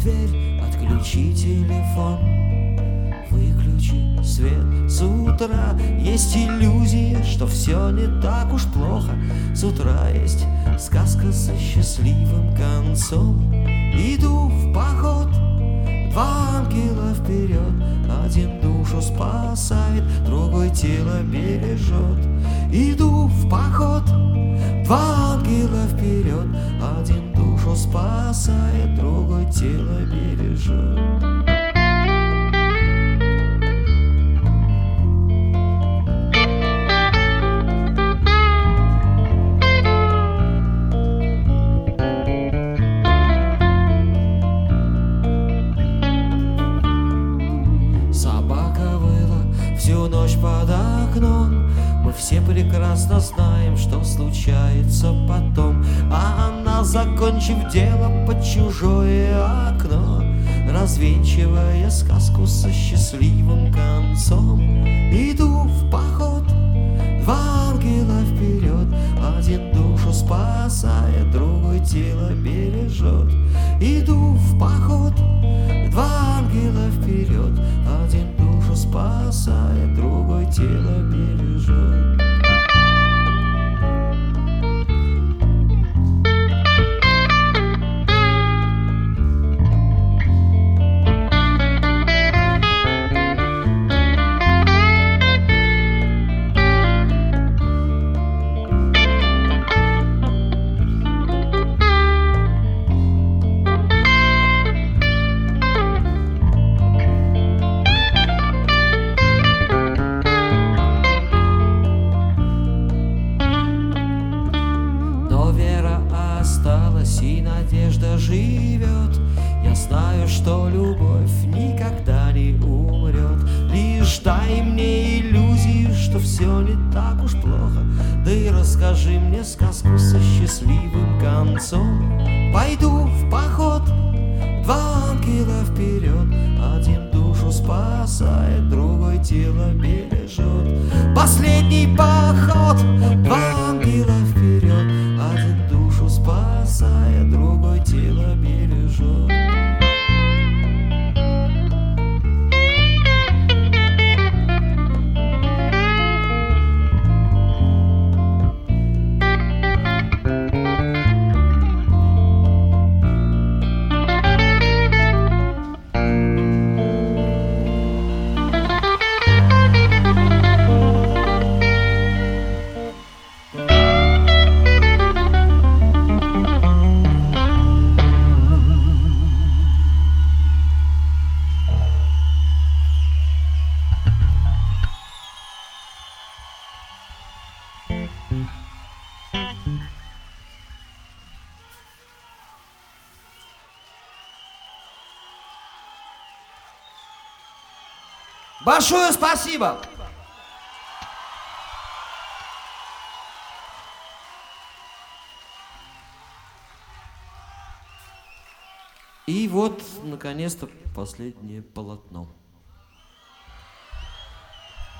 дверь, отключи телефон, выключи свет с утра. Есть иллюзия, что все не так уж плохо. С утра есть сказка со счастливым концом. Иду в поход, два ангела вперед. Один душу спасает, другой тело бережет. Иду в поход, два ангела вперед. Один душу спасает, другой тело бережет. Всю ночь под окном. Мы все прекрасно знаем, что случается потом. А она, закончив дело, под чужое окно, развенчивая сказку со счастливым концом. Иду в поход, два ангела вперед. Один душу спасает, другой тело бережет. Иду в поход, два ангела вперед. Один душу спасает, другой тело бережет. И надежда живет. Я знаю, что любовь никогда не умрет. Лишь дай мне иллюзию, что все не так уж плохо. Да и расскажи мне сказку со счастливым концом. Пойду в поход, два ангела вперед. Один душу спасает, другой тело бережет. Последний поход, два ангела вперед. Один душу спасает, другой тело бережет. Большое спасибо! И вот, наконец-то, последнее полотно.